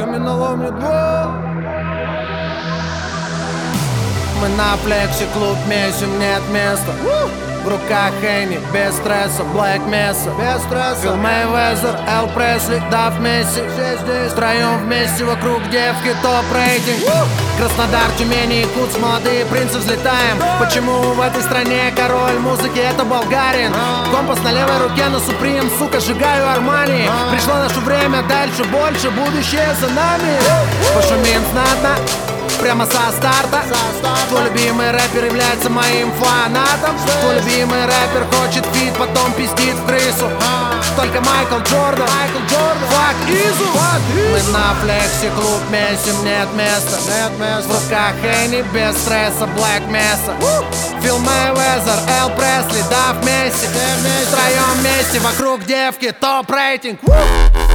каменоломни 2. Мы на флексе, клуб месим, нет места. В руках Хенни, без стресса, Black Mesa. Без стресса. Фил Мейвезер, Эл Пресли, Дав Месси. Все здесь. Втроем вместе вокруг девки, топ-рейтинг. Краснодар, Тюмень, Якутск, молодые принцы, взлетаем. Почему в этой стране король музыки это болгарин? Компас на левой руке, на Суприм, сука, сжигаю Армани. Пришло наше время, дальше больше, будущее за нами. Пошумим знатно, прямо со старта. Твой любимый рэпер является моим фанатом. Твой любимый рэпер хочет фит, потом пиздит в крысу. Только Майкл Джордан, фак Изу. Мы на флексе, клуб месим, нет места. В руках Хенни, без стресса, Black Mesa. Фил Мейвезер, Эл Пресли, Дав Месси. Втроем вместе вокруг девки, топ-рейтинг.